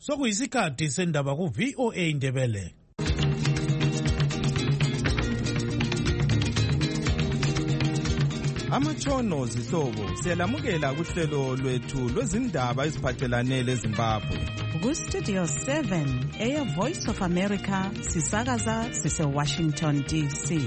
Sokuyisikhathi sendaba ku VOA Indebele. Amatshono zihlobo siyalamukela kuhlelo lwethu lwezindaba eziphathelane leZimbabwe. Ku Studio 7 Air Voice of America sisakaza sise Washington DC.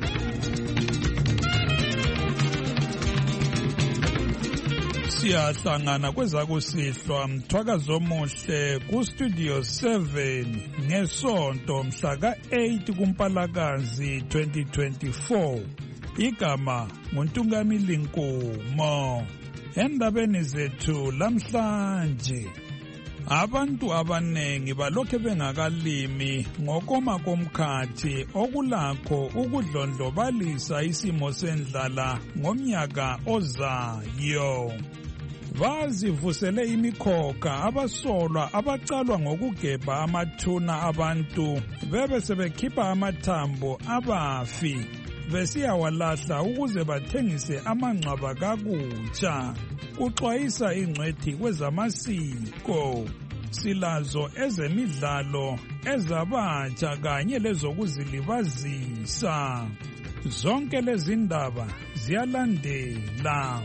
Siyahlangana kwezakusihlwa mthwakazo omuhle ku Studio 7 ngesonto mhla ka-8 kuMpalakazi 2024. Igama nguNtungamili Nkomo. Endabeni zethu lamhlanje, abantu abanengi balokhe bengakalimi ngokoma komkhathi okulakho ukudlondlobalisa isimo sendlala ngomnyaka ozayo. Bazivusele imikhokha abasolwa abacalwa ngokugebha amathuna abantu bebe sebekhipha amathambo abafi besiyawalahla ukuze bathengise amangcwaba kakutsha. Kuxwayisa ingcwethi kwezamasiko. Silazo ezemidlalo ezabatsha kanye lezokuzilibazisa. Zonke lezi ndaba ziyalandela.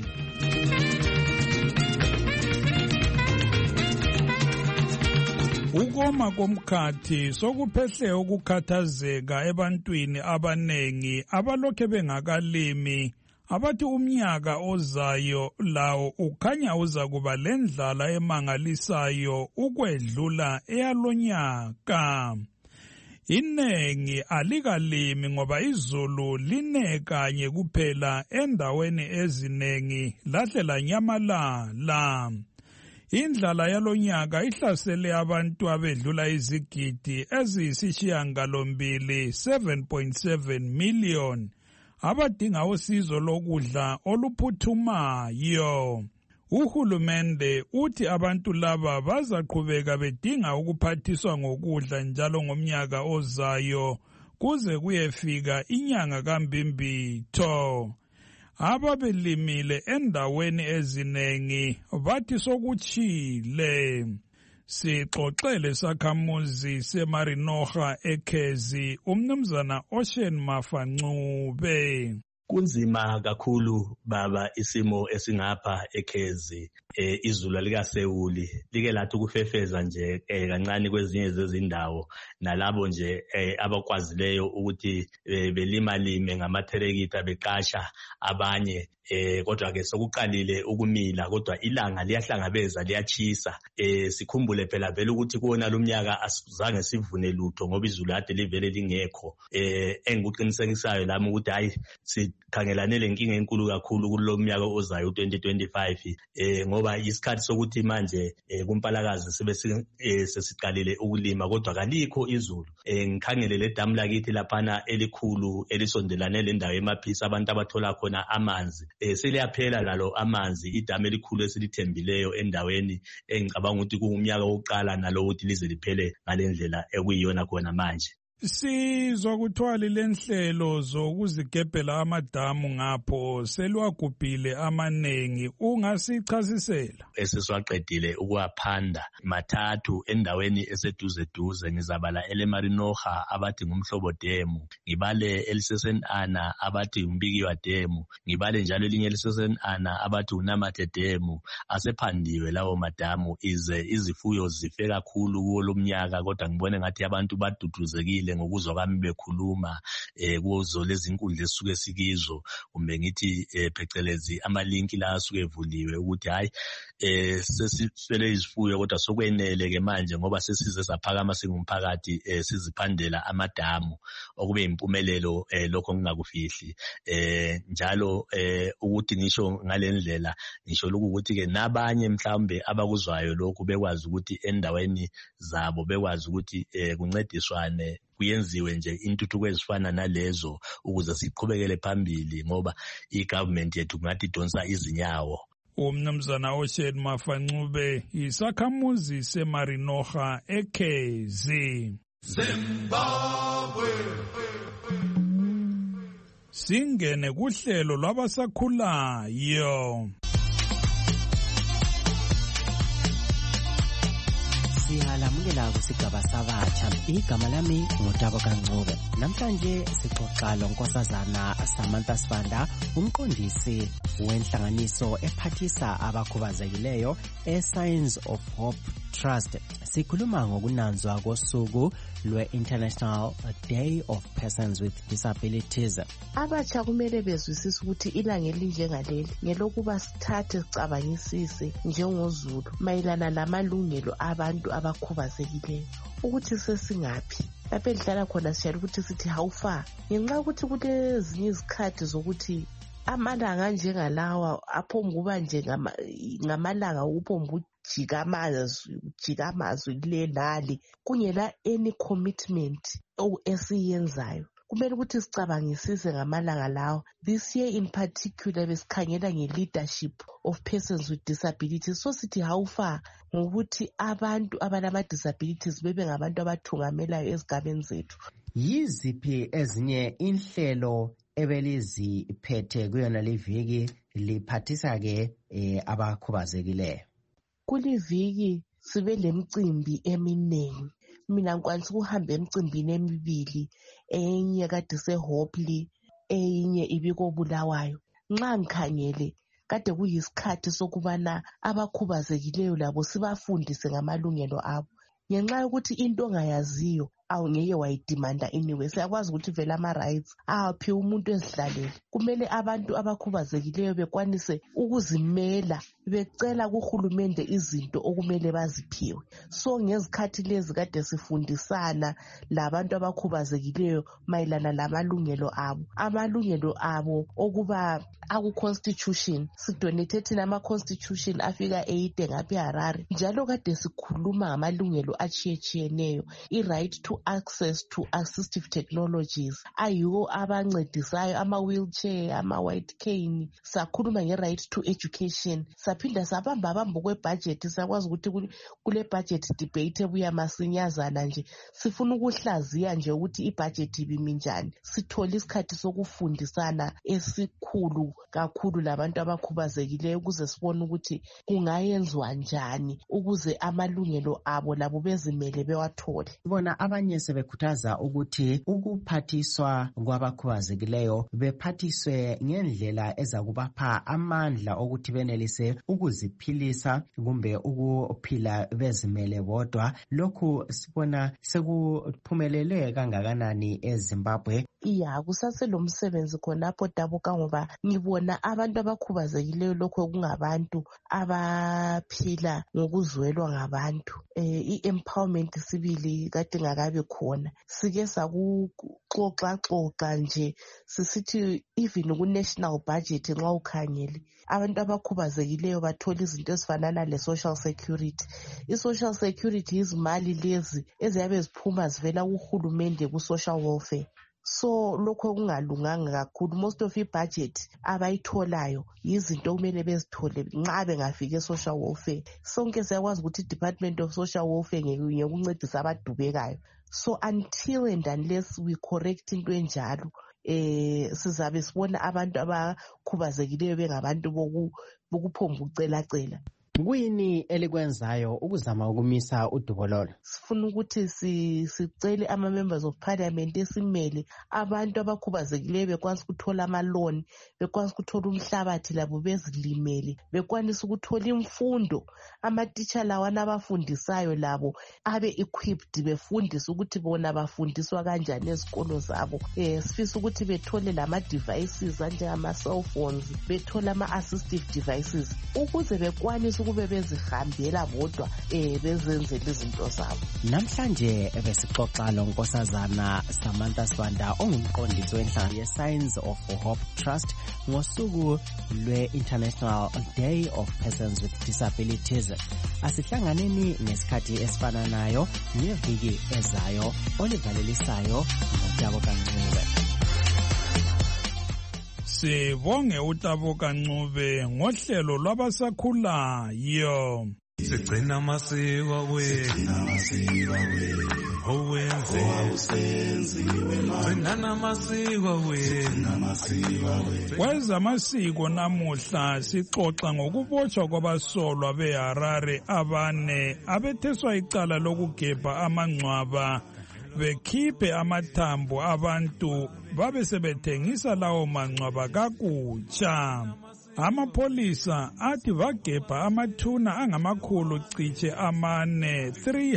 Ukoma komkhathi sokuphehle ukukhathazeka ebantwini abanengi abalokhe bengakalimi abathi umnyaka ozayo lawo ukhanya uzakuba lendlala emangalisayo ukwedlula eyalonyaka. Inengi alikalimi ngoba izulu line kanye kuphela endaweni ezinengi lahle lanyamalala. Indlala yalonyaka ihlasele abantu abedlula izigidi eziyisishiyagalombili 7.7 million abadinga usizo lokudla oluphuthumayo. Uhulumende uthi abantu laba bazaqhubeka bedinga ukuphathiswa ngokudla njalo ngomnyaka ozayo kuze kuyefika inyanga kaMbimbitho. Ababelimile endaweni ezinengi bathi sokutshile. Sixoxele sakhamuzi seMarinoha eKhezi umnumzana Ocean Mafancube. Kunzima kakhulu baba isimo esingapha eKhezi. Izulu likaSewuli like lathi ukufefeza nje kancane kwezinye zezindawo nalabo nje abakwazileyo ukuthi belimalime ngamatherekita beqasha abanye kodwa ke sokuqalile ukumila kodwa ilanga liyahlangabeza liyachisa. Sikhumbule phela vele ukuthi kuona lumnyaka asizange sivune lutho ngoba izulu ade livele lingekho. Engikuqinisekisayo lami ukuthi hayi sikhangelane lenkinga enkulu kakhulu kulomnyaka ozayo 2025 ngoba isikhathi sokuthi manje kuMpalakazi sesiqalile ukulima kodwa kalikho izulu. Ngikhangele le damu lakithi laphana elikhulu elisondelane lendawo emaphisa abantu abathola khona amanzi. Seliyaphela lalo amanzi idamu elikhulu esilithembileyo endaweni engicabanga ukuthi kungumnyaka wokuqala nalo ukuthi lize liphele ngalendlela ekuyiyona khona manje. Sizwa kuthwali lenhlelo zokuzigebhela amadamu ngapho selwagubhile amanengi, ungasichazisela? Sesiwaqedile ukuwaphanda mathathu endaweni eseduze ngizabala eleMarinoha abathi ngumhlobo demu, ngibale elisesenana abathi ngumbikiwa demu, ngibale njalo elinye elisesenana abathi uNamathe demu. Asephandiwe lawo madamu ize izifuyo zife kakhulu kuwo lomnyaka kodwa ngibone ngathi abantu baduduzekile ngokuzwa kwami bekhuluma kuzo lezi inkundla esisuke sikizo kumbe ngithi phecelezi amalinki la asuke evuliwe ukuthi hayi sesiswele izifuyo kodwa sokwenele ke manje ngoba sesize saphakama singumphakathi siziphandela amadamu okube impumelelo lokho ngingakufihli. Njalo ukuthi ngisho ngalendlela ngisho ukuthi ke nabanye mhlawumbe abakuzwayo lokhu bekwazi ukuthi endaweni zabo bekwazi ukuthi kuncediswane kuyenziwe nje intuthuko ezifana nalezo ukuze siqhubekele phambili ngoba igovernment yethu ngathi donsa izinyawo. Umnumzana Ocean Mafancube isakhamuzi seMarinoha eKhezi. Zimbabwe. Singene kuhlelo lwabasakhulayo. Sihala siyadlulela kusigaba sabatsha. Igama lami nguTabo Kancube. Namhlanje sixoxa lonkosazana Samantha Sibanda, umqondisi wenhlanganiso ephathisa abakhubazekileyo eSigns of Hope Trust. Sikhuluma ngokunanzwa kosuku lwe-International Day of Persons with Disabilities. Abatsha kumele bezwisise ukuthi ilanga elinjengaleli ngelokuba sithathe sicabangisise njengoZulu mayelana lamalungelo abantu abakhubazekileyo ukuthi sesingaphi. Lapho edlala khona sijala ukuthi sithi how far, ngenxa yokuthi kulezinye izikhathi zokuthi amalanga njengalawa aphombukuba nje ngamalanga ukuphombu jika amazwi kule nali kungela any commitment esiyenzayo. Kumele ukuthi sicabangisise ngamalanga lawo. This year in particular besikhangela nge-leadership of persons with disabilities. So sithi how far ngokuthi abantu abalama-disabilities bebe ngabantu abathungamelayo ezigabeni zethu. Yiziphi ezinye inhlelo ebeliziphethe kuyona liviki liphathisa-ke abakhubazekileyo? Kuliviki sibe lemicimbi eminengi. Mina ngikwanisa ukuhamba emicimbini emibili, enye kade seHopley, enye ibikobulawayo. Nxa ngikhangele kade kuyisikhathi sokubana abakhubazekileyo labo sibafundise ngamalungelo abo. Ngenxa yokuthi into ongayaziyo awungeke wayidimanda anyway. Siyakwazi ukuthi vele ama-rights aphi umuntu ezihlalele. Kumele abantu abakhubazekileyo bekwanise ukuzimela becela kuhulumende izinto okumele baziphiwe. So ngezikhathi lezi kade sifundisana labantu abakhubazekileyo mayelana lamalungelo abo. Amalungelo abo okuba aku-constitution. Sidonate thina ama-constitution afika 8 ngapha eHarare. Njalo kade sikhuluma ngamalungelo achiyetshiyeneyo. I-right to access to assistive technologies ayiwo abancedisayo ama-wheelchair, ama-white cane. Sakhuluma nge-right to education. Saphinda sabamba kwebudget. Sakwazi ukuthi kule budget debate ebuya masinyazana nje sifuna ukuhlaziya nje ukuthi ibudget ibimi njani. Sithola isikhathi sokufundisana esikhulu kakhulu labantu abakhubazekileyo ukuze sibone ukuthi kungayenzwa njani ukuze amalungelo abo labo bezimele bewathole. Bona abanye sebekhuthaza ukuthi ukuphathiswa kwabakhubazekileyo bephathiswe ngendlela ezakubapha amandla okuthi benelise ukuziphilisa kumbe ukuphila bezimele bodwa. Lokhu sibona sekuphumelele kangakanani eZimbabwe. Iya, kusaselomsebenzi khonapho Dabuka, ngoba ngibona abantu abakhubazekileyo lokho kungabantu abaphila ngokuzwelwa ngabantu. I-empowerment sibili kade ngakabe khona. Sike sakuxoxa nje sisithi even ku-national budget nxa ukhangele abantu abakhubazekileyo bathola izinto ezifanana le-social security. I-social security izimali lezi eziyabe ziphuma zivela kuhulumende ku-social welfare. So lokho kungalunganga kakhulu. Most of i-budget abayitholayo yizinto kumele bezithole nxa bengafika e-social welfare. Sonke siyakwazi ukuthi i-Department of Social Welfare ngekuncedisa abadubekayo. So until and unless we correct into enjalo, sizabe sibona abantu abakhubazekileyo bengabantu bokuphomba ucela. Kuyini elikwenzayo ukuzama ukumisa udubololo? Sifuna ukuthi sicele ama-members of parliament esimele abantu abakhubazekileyo bekwanisa ukuthola ama-loan, bekwanisa ukuthola umhlabathi labo bezilimele, bekwanisa ukuthola imfundo. Amatitsha lawana abafundisayo labo abe equipped befundisa ukuthi bona bafundiswa kanjani ezikolo zabo. Sifisa ukuthi bethole lama-devices anjengama-cell phones, bethole ama-assistive devices ukuze bekwanisa ukube bezihambela bodwa bezenzela izinto zabo. Namhlanje besixoxa lonkosazana Samantha Sibanda ongumqondisi wenhlangano ye-Signs of Hope Trust ngosuku lwe-International Day of Persons with Disabilities. Asihlanganeni ngesikhathi esifananayo ngeviki ezayo. Olivalelisayo noTabo Kancube. Sibonge uTabo Kancube ngohlelo lwabasakhulayo. sigcina amasiko wethu owenze gcina namasiko wethu. Kwezamasiko namuhla sixoxa ngokubotshwa kwabasolwa beHarare abane abetheswa icala lokugebha amangcwaba bekhiphe amathambo abantu babe sebethengisa lawo mangcwaba kakutsha. Amapholisa athi bagebha amathuna angamakhulu ciche amane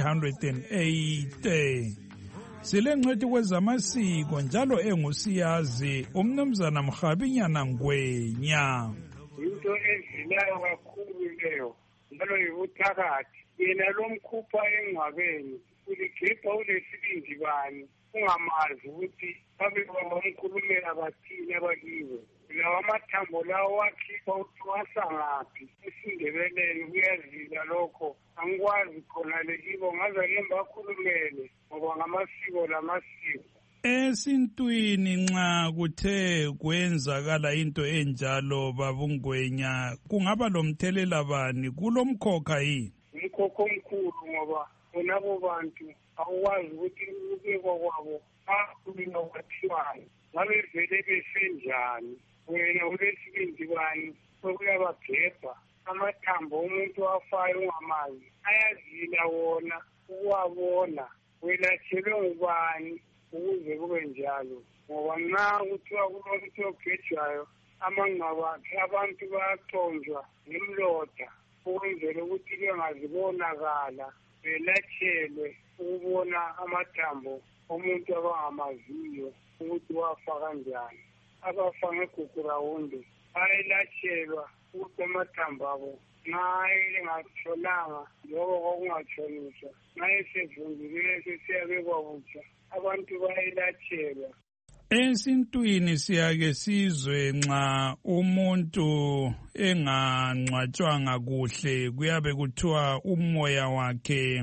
380. Silengcwethi kwezamasiko njalo engusiyazi umnumzana Mhabinyana Ngwenya. Into ezilayo kakhulu leyo njalo yibuthakathi yena lomkhupha engcwabeni uligebha ulesibindi bani ungamazi ukuthi babe bamkhulumela bathini abakiwe. Lawa amathambo lawo wakhipha ukuthi wasangaphi esindebeleni kuyazila lokho angikwazi khona lekibo ngaze ngemba bakhulumele ngoba ngamasiko lamasiko. Esintwini nxa kuthe kwenzakala into enjalo babungwenya kungaba lomthelela bani kulomkhokha yini? Umkhokha omkhulu ngoba bonabo bantu awukwazi ukuthi ukubekwa kwabo akhuluma kwathiwayo ngabe vele besenjani. Wena ulesibindi bani sokuyabagebha amathambo umuntu wafayo ungamazi ayazila wona ukuwabona welatshelwe ngubani ukuze kube njalo ngoba nxa kuthiwa kulomuntu ogejwayo amangcwaba akhe abantu bayaconjwa ngemlota ukwenzela ukuthi bengazibonakala belatshelwe ukubona amathambo omuntu abangamaziyo ukuthi wafa kanjani. Abafa ngegugu rawundi bayelatshelwa ukuthi amathambo abo nxa engatshonanga njengoba kwakungatshoniswa nxa esevundile sesiyabekwa kutsha abantu bayelatshelwa. Esintwini siyake sizwe nxa umuntu engangcwatshwanga kuhle kuyabe kuthiwa umoya wakhe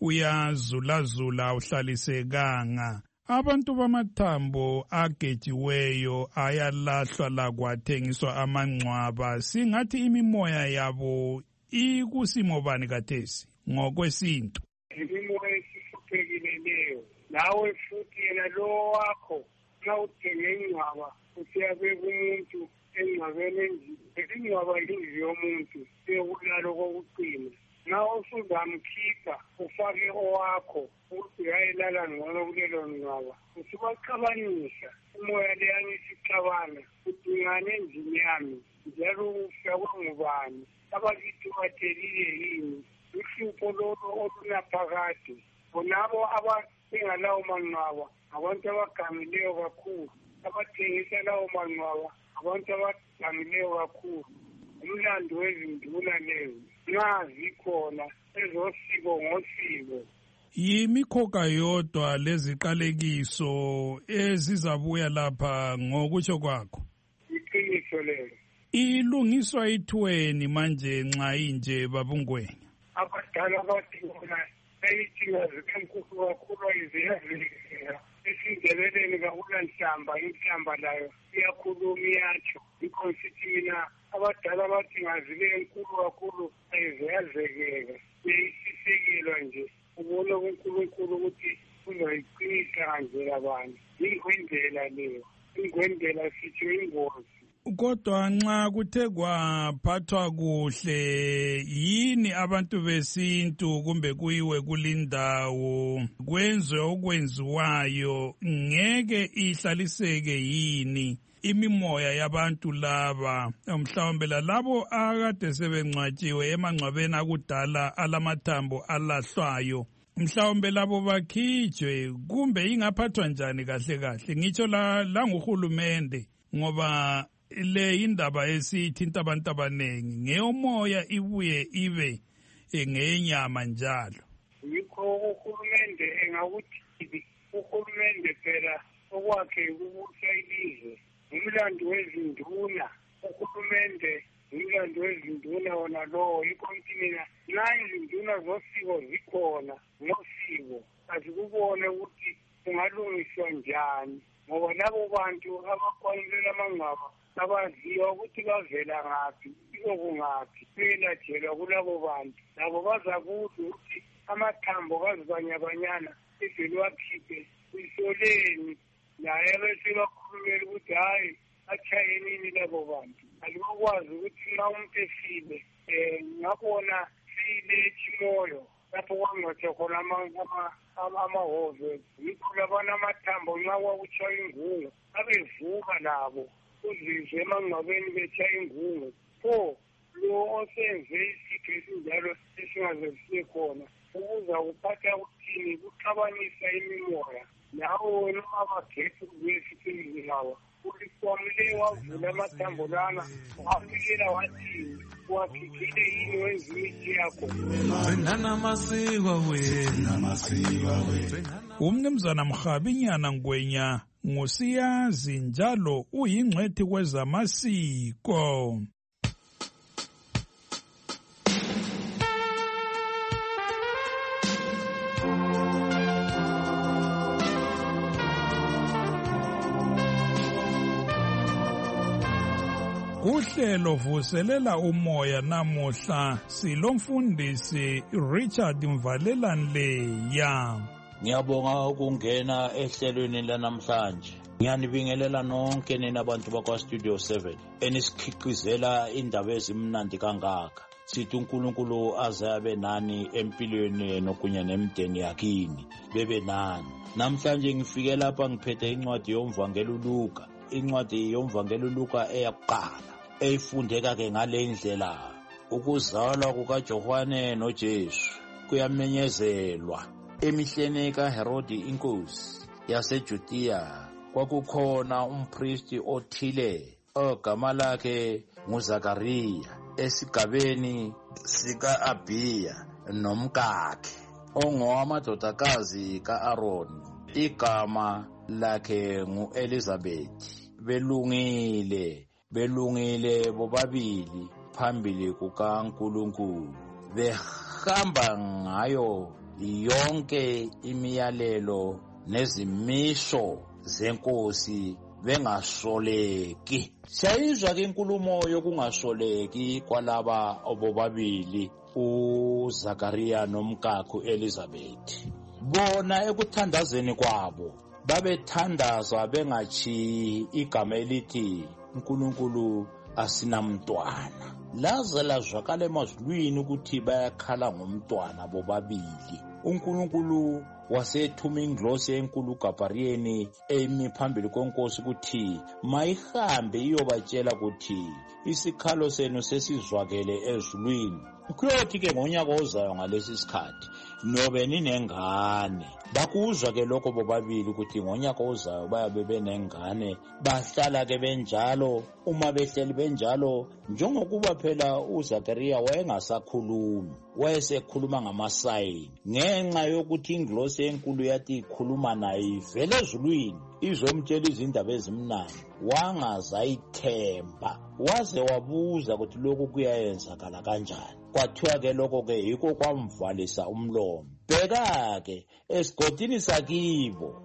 uyazulazula uhlalisekanga. Abantu bamathambo agejiweyo ayalahlwa lakwathengiswa amangcwaba singathi imimoya yabo ikusimo bani kathesi ngokwesintu? Imimoya esihluphekile leyo nawe futhi yena lo wakho nxa uthenge ingcwaba usiyabeka umuntu engcwabeni endlini ingcwaba yindlu yomuntu eyokulala kokucina. Nxa usuzamkhipha ufake owakho ukuthi uyayelala ngcono kulelo ngcwaba usubaxabanisa umoya leyani isixabana udingane endlini yami njalo ufakwe ngubani abakithi bathelile yini uhlupho lolo olunaphakade. Bonabo abengalawo mangcwaba abantu abagangileyo kakhulu abathengisa lawo mangcwaba abantu abagangileyo kakhulu. Umlando wezinduna lezo nxa zikhona ezosiko ngosiko. Yimikhokha yodwa leziqalekiso ezizabuya lapha ngokutsho kwakho? Iqiniso lelo. Ilungiswa ithweni manje nxa inje babungwenya? Abadala bathi bona ayithiwa zikenkulu kakhulu ayiziyazilekela. Esindebeleni kakulanhlamba inhlamba layo iyakhuluma iyatsho. Yikho sithi mina abadala bathi ngazile enkulu kakhulu ayiziyazekeka. Beyisisekelwa nje ubone kuNkulunkulu ukuthi uzoyiqinisa kanjela bani. Ingwendlela leyo. Ingwendlela sitsho ingozi. Kodwa nxa kuthe kwaphathwa kuhle yini abantu besintu kumbe kuyiwe kulindawo kwenzwe okwenziwayo ngeke ihlaliseke yini imimoya yabantu laba mhlawumbe lalabo akade sebengcwatshiwe emangcwabeni akudala alamathambo alahlwayo mhlawumbe labo bakhijwe kumbe ingaphathwa njani kahle kahle ngitsho la nguhulumende ngoba le indaba esithinta abantu abanengi ngeyomoya ibuye ibe ngeyenyama njalo. Yikho uhulumende engakuthi uhulumende phela okwakhe ukubusa ilizwe umlando wezinduna. Uhulumende umlando wezinduna wona lowo yikho mina nxa izinduna zosiko zikhona ngosiko azikubone ukuthi kungalungiswa njani ngoba labo bantu abakwanelela amangcwaba abaziwa ukuthi bavela ngaphi kungaphi kuyelajelwa kulabo bantu labo bazakudla ukuthi amathambo kazibanyabanyana ivele wakhiphe isoleni naye bese bakhulumela ukuthi hayi achayenini labo bantu alibakwazi ukuthi ma umuntu efile ngabona sile chimoyo lapho kwangothe khona amahove yikho labana amathambo nxa kwakuchaya ingungu abevuka labo uzizwe emangcwabeni betshaya ingungu pho lo osenze isikho esinjalo esingaze sibe khona ukuza kuphatha ukuthini kuxabanisa imimoya nawo wena abagesi kuyesithini lawa ulikwamile wavula amathambo lana wafikela wathini wakhikhile yini wenza imithi yakho umnumzana Mrhabinyana Ngwenya ngusiyazi njalo uyingcwethi kwezamasiko. Kuhlelo vuselela umoya namuhla silomfundisi Richard Mvalelanleya. Ngiyabonga ukungena ehlelweni lanamhlanje. Ngiyanibingelela nonke nina abantu bakwa Studio 7 enisikhiqizela indaba ezimnandi kangaka. Sithi uNkulunkulu azabe nani empilweni yenu kunye nemdeni yakini bebe nani. Namhlanje ngifike lapha ngiphethe incwadi yomvangeli uLuka. Incwadi yomvangeli uLuka eyakuqala eyifundeka ke ngale ndlela. Ukuzalwa kukaJohane noJesu kuyamenyezelwa. Emihleni kaHerodi inkosi yaseJudiya kwakukhona umpristi othile ogama lakhe nguZakariya esigabeni sika-Abiya nomkakhe ongowamadodakazi ka-Aroni igama lakhe ngu-Elizabethi. Belungile bobabili phambili kukaNkulunkulu behamba ngayo yonke imiyalelo nezimiso zenkosi bengasoleki. Siyayizwa ke inkulumo yokungasoleki kwalaba obobabili uZakariya nomkakhe Elizabethi. Bona ekuthandazeni kwabo babethandaza bengachi igama elithi uNkulunkulu asinamntwana. Laze lazwakala emazulwini ukuthi bayakhala ngomntwana bobabili. uNkulunkulu wasethuma ingilosi enkulu uGabriyeli emi phambili konkosi ukuthi mayihambe iyobatshela ukuthi isikhalo senu sesizwakele ezulwini. Kuyothi ke ngonyaka ozayo ngalesi sikhathi nobe ninengane. Bakuzwa ke lokho bobabili ukuthi ngonyaka ozayo bayabe benengane. Bahlala ke benjalo. Uma behleli benjalo njengokuba phela uZakariya wayengasakhulumi, wayesekhuluma ngamasayini ngenxa yokuthi ingilosi enkulu yathi ikhuluma naye ivele ezulwini izomtshela izindaba ezimnandi. Wangazayithemba waze wabuza ukuthi lokhu kuyayenzakala kanjani. Kwathiwa ke lokho ke yikho kwamvalisa umlomo. Bheka ke esigodini sakibo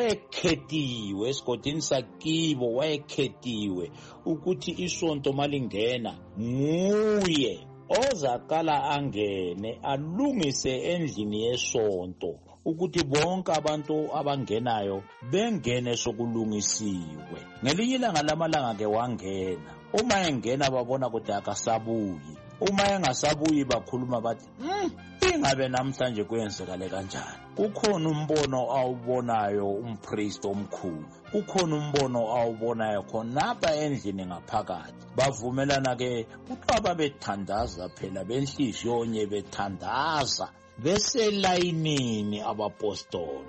wayekhetiwe ukuthi isonto malingena nguye ozaqala angene alungise endlini yesonto ukuthi bonke abantu abangenayo bengene sokulungisiwe. Ngelinye ilanga lamalanga ke wangena. Uma engena babona ukuthi akasabuyi. Uma engasabuyi bakhuluma bathi ingabe namhlanje kwenzekale kanjani. Kukhona umbono awubonayo umpriest omkhulu. Kukhona umbono awubonayo khonapha endlini ngaphakathi. Bavumelana ke ukuthi babethandaza phela benhliziyo nye bethandaza. Beselayinini abapostoli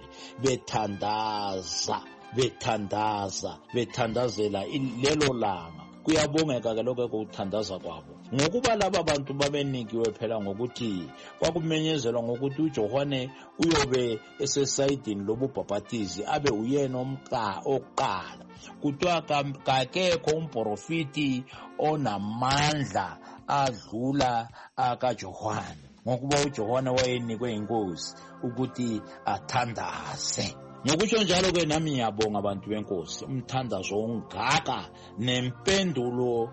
bethandazela lelo langa. Kuyabongeka ke lokho ukuthandaza kwabo ngokuba laba bantu babenikiwe phela ngokuthi kwakumenyezelwa ngokuthi uJohane uyobe esesayidini lobubhapatizi abe uyena oqala. Kuthiwa kakekho umprofiti onamandla adlula akaJohane ngokuba uJohane wayenikwe inkosi ukuthi athandaze. Ngokusho njalo ke nami ngiyabonga abantu benkosi umthandazo ongaka nempendulo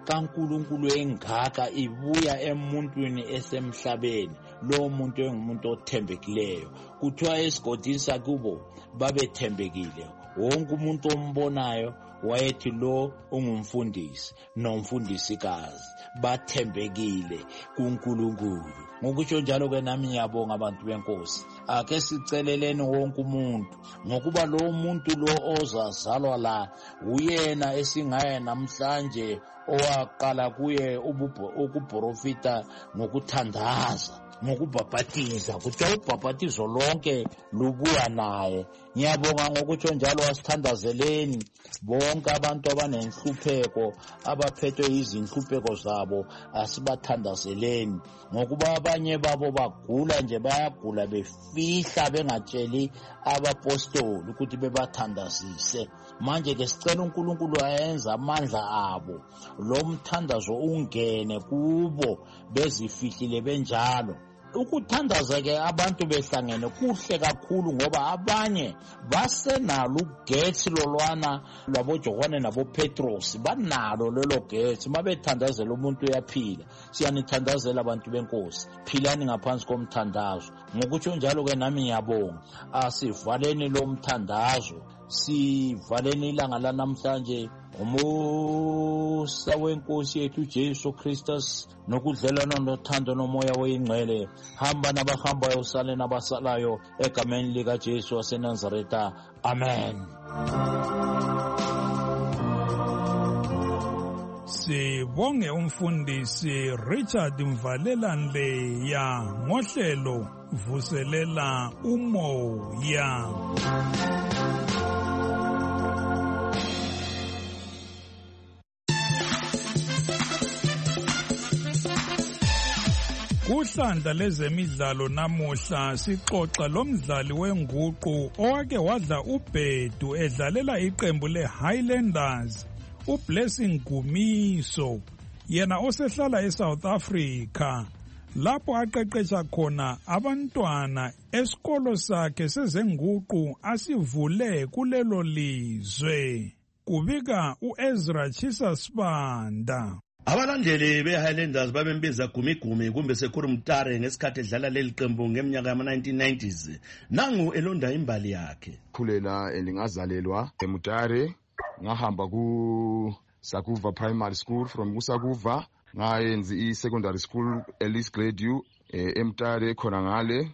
kaNkulunkulu engaka ibuya emuntwini esemhlabeni, lo muntu engumuntu othembekileyo. Kuthiwa esigodini sakubo babethembekile. Wonke umuntu ombonayo wayethi lo ungumfundisi nomfundisikazi, bathembekile kuNkulunkulu. Ngokusho njalo ke nami ngiyabonga abantu benkosi. Ake siceleleni wonke umuntu ngokuba lo muntu lo ozazalwa la uyena esingaye namhlanje owaqala kuye ukuprofita ngokuthandaza, ngokubhabhatiza. Kuthiwa ubhabhatizo lonke lubuya naye. Ngiyabonga ngokutsho njalo asithandazeleni bonke abantu abanenhlupheko, abaphethwe izinhlupheko zabo, asibathandazeleni ngokuba abanye babo bagula nje, bayagula befihla bengatsheli abapostoli ukuthi bebathandazise. Manje ke sicela uNkulunkulu ayenze amandla abo lo mthandazo ungene kubo bezifihlile benjalo. Ukuthandaza ke abantu behlangene kuhle kakhulu ngoba abanye basenalo ugetsi lolwana lwaboJohane naboPetros, banalo lelo getsi. Mabethandazela umuntu uyaphila. Siyanithandazela abantu benkosi, philani ngaphansi komthandazo. Ngokutsho njalo ke nami ngiyabonga. Asivaleni lo mthandazo, sivaleni ilanga lanamhlanje umusa wenkosi yethu Jesu Christus nokudlelana nothando nomoya oyingcwele hamba nabahambayo usale nabasalayo egameni lika Jesu waseNazaretha. Amen. Sibonge umfundisi Richard Mvalelane ngohlelo vuselela umoya. Kuhlanda lezemidlalo namuhla sixoxa lomdlali wenguqu owake wadla ubhedu edlalela iqembu leHighlanders, uBlessing Gumiso, yena osehlala eSouth Africa, lapho aqeqesha khona abantwana esikolo sakhe sezenguqu asivule kulelo lizwe. Kubika uEzra Chisasibanda. Abalandeli beHighlanders babembiza Gumigumi kumbe sekhurumtare ngesikhathi edlala leli qembu ngeminyaka yama-1990s. Nangu elonda imbali yakhe. Khulela elingazalelwa eMutare, ngahamba ku Sakuva Primary School, from kuSakuva ngayenza i-secondary school Ellis Grade U eMutare khona ngale.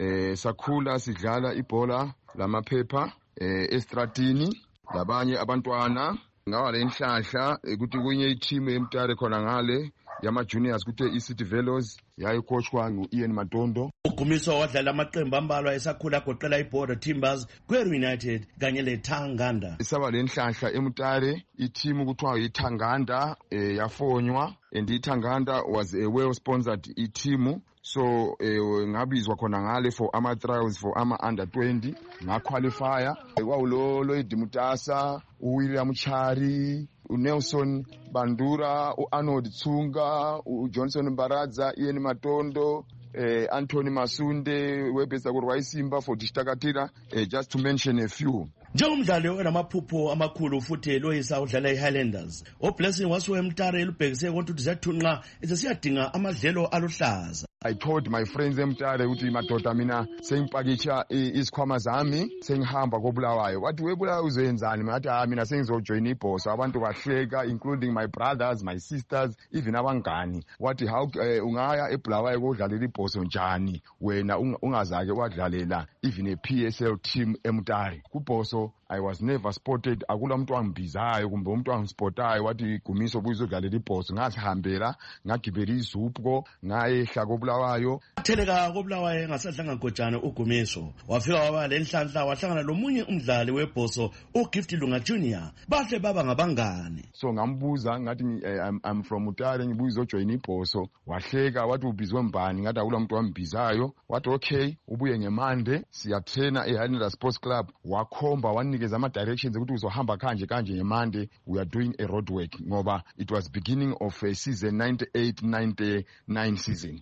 Sakhula sidlala ibhola lamaphepha estratini labanye abantwana. Ngawa le nhlahla ukuthi kunye i-team eMutare khona ngale yama juniors kuthe iCity Velos yayicoachwa nguIan Matondo. UGumiso wadlala amaqembu ambalwa esakhula agoqela iBorder Timbers, Kweru United kanye leThanganda. Isaba le nhlahla eMutare i-team kuthiwa iThanganda yafonywa, and iThanganda was a well sponsored i-team. So ngabizwa khona ngale for ama-trials for ama-under 20 ngaqualifier. Kwawulo Idimutasa, uWilliam Chari, uNelson Bandura, uArnold Tsunga, uJohnson Mbaradza, Ian Matondo, Anthony Masunde, webesa kurwaisimba for Dishtakatira, just to mention a few. Njengomdlali onamaphupho amakhulu futhi loyisa udlala iHighlanders, uBlessing wasuka eMutare elubhekise kontuthi zethunqa esesiyadinga amadlelo aluhlaza. I told my friends eMutare ukuthi madoda mina sengipakitsha isikhwama zami sengihamba koBulawayo. Wathi weBulawayo uzenzani? Ngathi mina sengizojoin ibhoso. Abantu bahleka, including my brothers, my sisters, even abangani. Wathi how ungaya eBulawayo kodlalela ibhoso njani wena ungazake wadlalela even a PSL team eMutare. Kubhoso I was never spotted. Akula umuntu wangibhizayo kumbe umuntu wangisportayo wathi Gumiso buyizodlalela ibhoso. Ngasihambela ngagibela izupho ngayehla koBulawayo. Theleka koBulawayo engasadlanga ngojana uGumiso wafika waba lenhlanhla wahlangana lomunye umdlali webhoso uGift Lunga Junior, bahle baba ngabangane. So ngambuza ngathi I'm from Mutare ngibuza ujoin ibhoso. Wahleka wathi ubizwe mbani? Ngathi akula umuntu wangibhizayo. Wathi okay ubuye ngeMande siyatraina eHighlanders Sports Club. Wakhomba wanikeza ama directions ukuthi uzohamba kanje ngeMande. We are doing a road work ngoba it was beginning of a season 98-99 season. So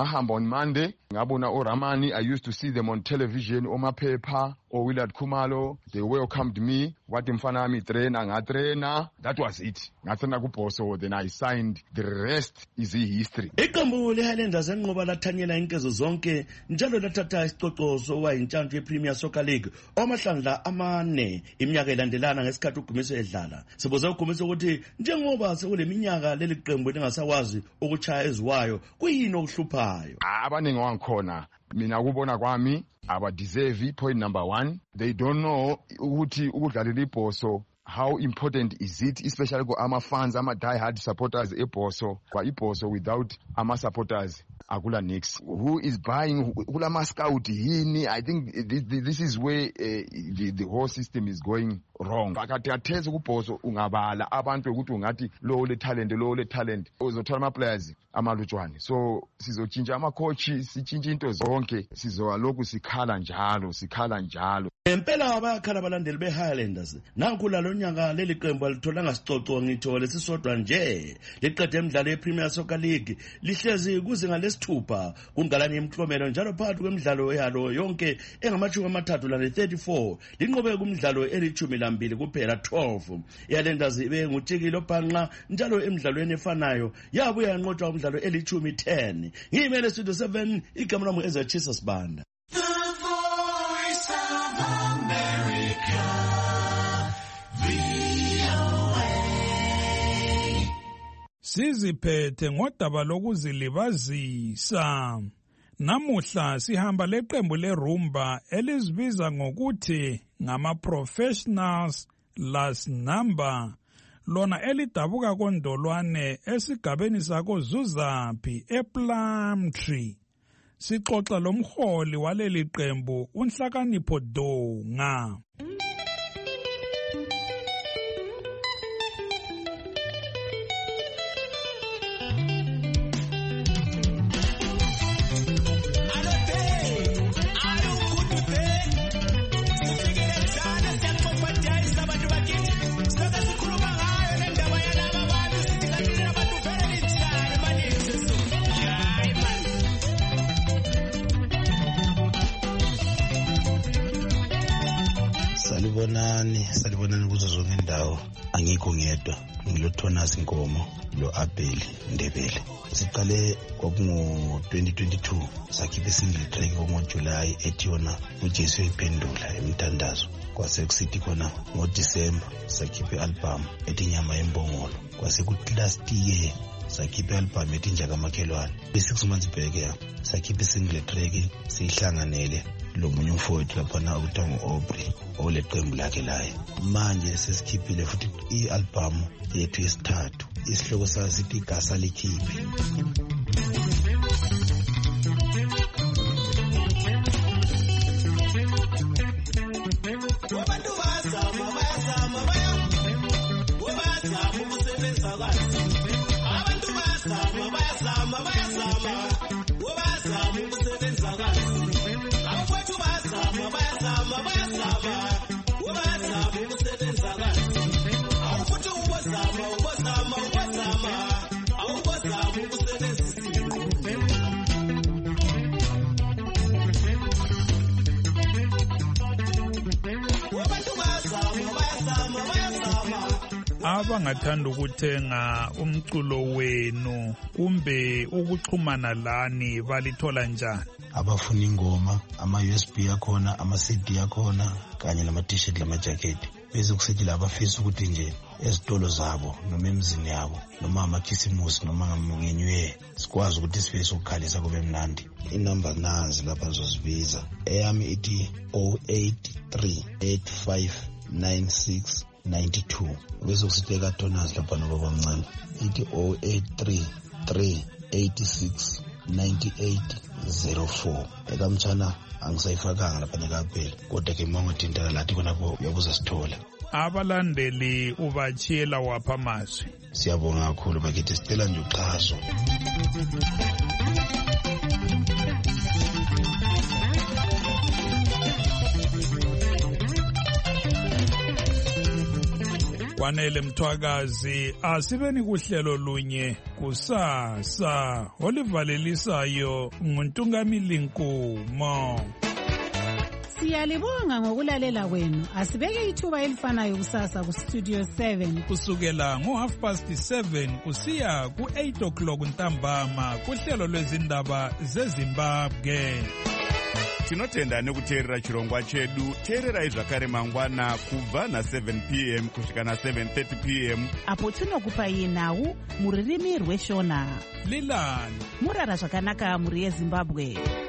ngahamba on Monday ngabona oRamani. I used to see them on television, omaphepha, Willard Khumalo. They welcomed me. Wathi mfana wami trainer ngatrainer. That was it. Ngathena kuBhoso, then I signed. The rest is history. Iqembu leHighlanders enqoba lathanyela inkezo zonke njalo lathatha isicoco sowayintshantshi yePremier Soccer League omahlandla amane iminyaka elandelana ngesikhathi uGumiso edlala. Sibuza uGumiso ukuthi njengoba sekuleminyaka leli qembu lingasawazi ukuchaya eziwayo kuyini okuhluphayo. Abaningi wangikhona mina kubona kwami abadeserve. Point number 1, they don't know ukuthi ukudlalela iBhoso how important is it, especially ama-fans, ama-die-hard supporters eBhoso. Kwa iBhoso without ama-supporters akula nix. Who is buying kulama scout yini? I think this is where the whole system is going wrong. Akatheza kuBhoso ungabala abantu ukuthi ungathi lo le talent uzothola ama players amalutshwane. So sizotshintsha ama coach, sitshintshe into zonke, sizolokhu sikhala njalo. Impela abakhala abalandeli beHighlanders nanku lalonyaka leli qembu alitholanga sicoco ngitho lesisodwa nje. Liqede emidlalo yePremier Soccer League lihlezi kuzinga lesithupha kungalani emhlomelo njalo phakathi kwemidlalo yalo yonke engama-34 linqobe kumidlalo eli-12 kuphela 12. iHighlanders ibe ngutshikilo bhanqa njalo emidlalweni efanayo yabuya yanqotshwa umdlalo eli-10. Ngiyimele Studio 7 igama lami ezachisa sibanda. Siziphethe ngodaba lokuzilibazisa. Namuhla sihamba leqembu lerumba elizibiza ngokuthi ngama-professionals last number. Lona elidabuka kondolwane esigabeni sako Zuzaphi ePlumtree. Sixoxa lomholi waleli qembu uNhlakanipho Donga. Salibonani kuzo zonke indawo. Angikho ngedwa, ngiloThonas Nkomo lo-Abeli Ndebele. Siqale kwakungo-2022 sakhipha isingle track ngoJulayi ethi yona uJesu iphendula emthandazo. Kwasekusithi khona ngoDisemba sakhipha i-album ethi Nyama Yembongolo. Last year sakhipha i-album ethi Njaka Makhelwane. 6 months back sakhipha isingle track siyihlanganele lo munye umfowethu laphana okuthiwa ngu-Aubrey oleqembu lakhe laye. Manje sesikhiphile futhi i-album yethu yesithathu, isihloko sayo sithi Igasa Likhiphe. Abangathanda ukuthenga umculo wenu kumbe ukuxhumana lani balithola njani? Abafuna ingoma, ama-USB akhona, ama-CD akhona kanye nama-t-shirt lama-jacket. Bese kusethi labafisa ukuthi nje ezitolo zabo noma emzini yabo noma amakhisimusi noma ngeNew Year sikwazi ukuthi sifise ukukhalisa kube mnandi. Inamba nazi lapha zozibiza. Eyami ithi 083859692. Bese kusithi kaThonas lapha nobaba mncane ithi 0833869804. Ekamtshana angisayifakanga lapha nekaphela kodwa ke mangothinta lathi khonapho uyabuza sithola. Abalandeli ubachiyela wapha amazwi. Siyabonga kakhulu bakithi, sicela nje uxhaso. Kwanele Mthwakazi, asibeni kuhlelo lunye kusasa olivalelisayo nguNtungamili Nkumo. Siyalibonga ngokulalela kwenu. Asibeke ithuba elifanayo kusasa ku Studio 7 kusukela ngo7:30 kusiya ku8 o'clock ntambama kuhlelo lwezindaba zeZimbabwe. Tinotenda nekuteerera chirongwa chedu. Teererai zvakare mangwana kubva na7 p.m. kusvika na7:30 p.m. apo tinokupai nhau muririmi rweshona. Lilani murara zvakanaka muri yeZimbabwe.